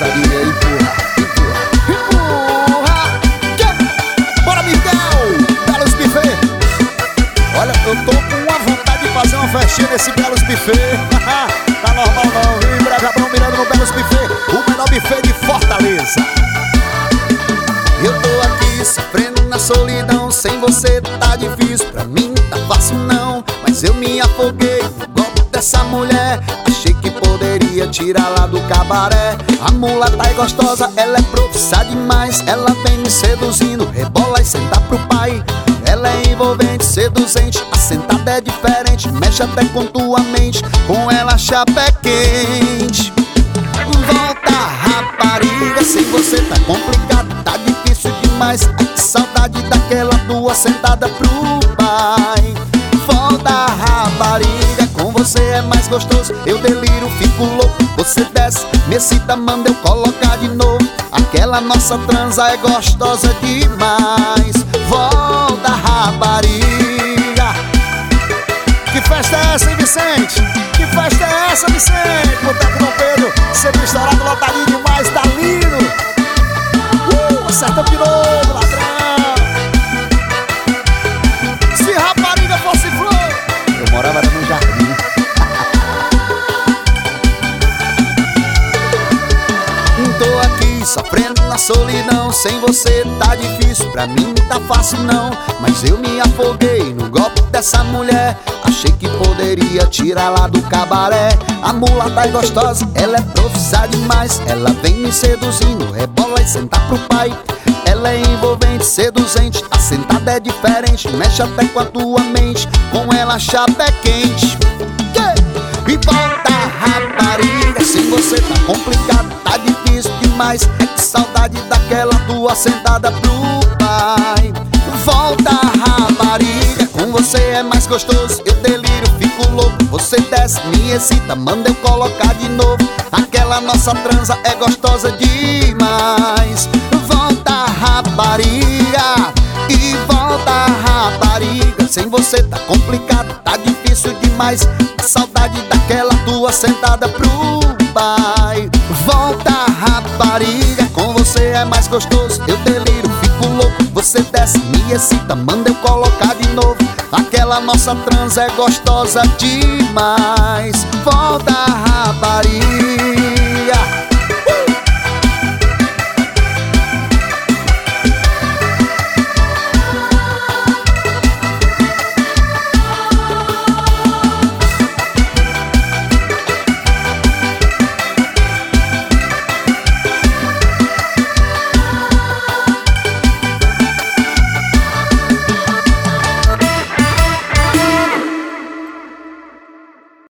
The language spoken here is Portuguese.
pesadinha aí, empurra, empurra, empurra. Bora, Miguel, Belos Buffet. Olha, eu tô com uma vontade de fazer uma festinha nesse Belos Buffet. Tá normal não, viu? Em breve Abrão mirando no Belos Buffet, o menor buffet de Fortaleza. Eu tô aqui sofrendo na solidão, sem você tá difícil, pra mim tá fácil não. Mas eu me afoguei no golpe dessa mulher, achei que poderia tirar lá do cabaré. A mulata é gostosa, ela é profissa demais, ela vem me seduzindo, rebola e senta pro pai. Ela é envolvente, seduzente, a sentada é diferente, mexe até com tua mente, com ela a chapa é quente. Volta, rapariga, sem você tá complicado, tá difícil demais. Ai, que saudade daquela tua sentada pro pai. Volta, rapariga, com você é mais gostoso, eu deliro, fico louco. Você desce, me excita, manda eu colocar de novo. Aquela nossa transa é gostosa demais. Volta, rapariga. Que festa é essa, hein, Vicente? Que festa é essa, Vicente? Boteco Dom Pedro, sempre estourado, lotadinho demais, tá lindo. Acerta de novo, ladrão. Se rapariga fosse flor, eu morava no jardim. Tô aqui sofrendo na solidão, sem você tá difícil, pra mim tá fácil não. Mas eu me afoguei no golpe dessa mulher, achei que poderia tirar lá do cabaré. A mulata é gostosa, ela é profissa demais, ela vem me seduzindo, rebola e senta pro pai. Ela é envolvente, seduzente, a sentada é diferente, mexe até com a tua mente, com ela a chapa é quente. E volta, rapariga, sem você tá complicado, tá difícil demais. É que saudade daquela tua sentada pro pai. Volta, rapariga, com você é mais gostoso, eu deliro, fico louco. Você desce, me excita, manda eu colocar de novo. Aquela nossa transa é gostosa demais. Volta, rapariga, e volta, rapariga, sem você tá complicado, tá difícil demais. A saudade daquela tua sentada pro pai. Volta, rapariga, com você é mais gostoso, eu deliro, fico louco. Você desce, me excita, manda eu colocar de novo. Aquela nossa transa é gostosa demais. Volta, rapariga.